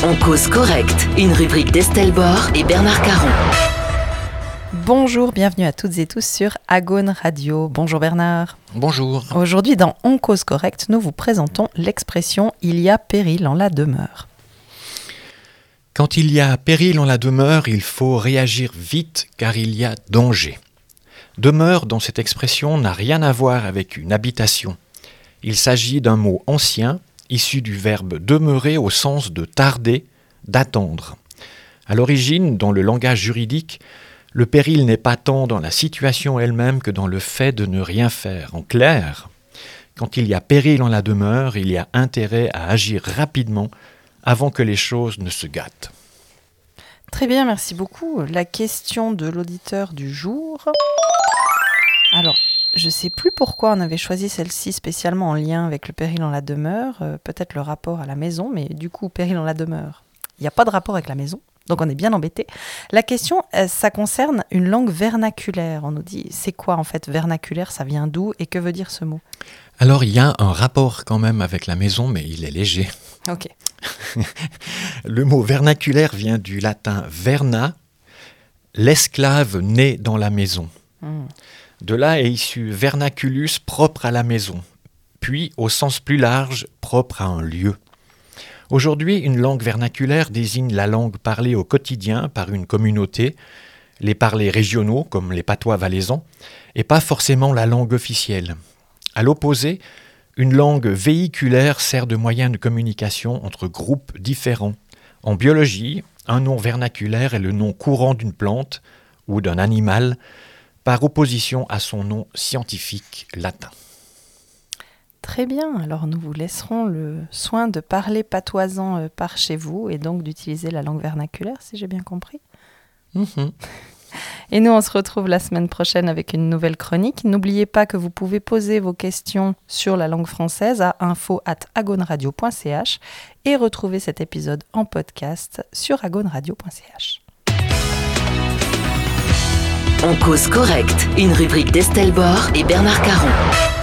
On cause correct, une rubrique d'Estelle Bord et Bernard Caron. Bonjour, bienvenue à toutes et tous sur Agone Radio. Bonjour Bernard. Bonjour. Aujourd'hui dans On cause correct, nous vous présentons l'expression « il y a péril en la demeure ». Quand il y a péril en la demeure, il faut réagir vite car il y a danger. Demeure dans cette expression n'a rien à voir avec une habitation. Il s'agit d'un mot ancien, issu du verbe demeurer au sens de tarder, d'attendre. À l'origine, dans le langage juridique, le péril n'est pas tant dans la situation elle-même que dans le fait de ne rien faire. En clair, quand il y a péril en la demeure, il y a intérêt à agir rapidement avant que les choses ne se gâtent. Très bien, merci beaucoup. La question de l'auditeur du jour. Alors, je ne sais plus pourquoi on avait choisi celle-ci spécialement en lien avec le péril en la demeure, peut-être le rapport à la maison, mais du coup, péril en la demeure, il n'y a pas de rapport avec la maison, donc on est bien embêté. La question, ça concerne une langue vernaculaire. On nous dit, c'est quoi en fait vernaculaire, ça vient d'où et que veut dire ce mot ? Alors, il y a un rapport quand même avec la maison, mais il est léger. Ok. Le mot vernaculaire vient du latin verna, l'esclave né dans la maison. De là est issu vernaculus, propre à la maison, puis au sens plus large, propre à un lieu. Aujourd'hui, une langue vernaculaire désigne la langue parlée au quotidien par une communauté, les parlers régionaux comme les patois valaisans, et pas forcément la langue officielle. À l'opposé, une langue véhiculaire sert de moyen de communication entre groupes différents. En biologie, un nom vernaculaire est le nom courant d'une plante ou d'un animal, par opposition à son nom scientifique latin. Très bien, alors nous vous laisserons le soin de parler patoisant par chez vous et donc d'utiliser la langue vernaculaire, si j'ai bien compris. Et nous, on se retrouve la semaine prochaine avec une nouvelle chronique. N'oubliez pas que vous pouvez poser vos questions sur la langue française à info@agoneradio.ch et retrouver cet épisode en podcast sur agoneradio.ch. On cause correct, une rubrique d'Estelle Bord et Bernard Caron.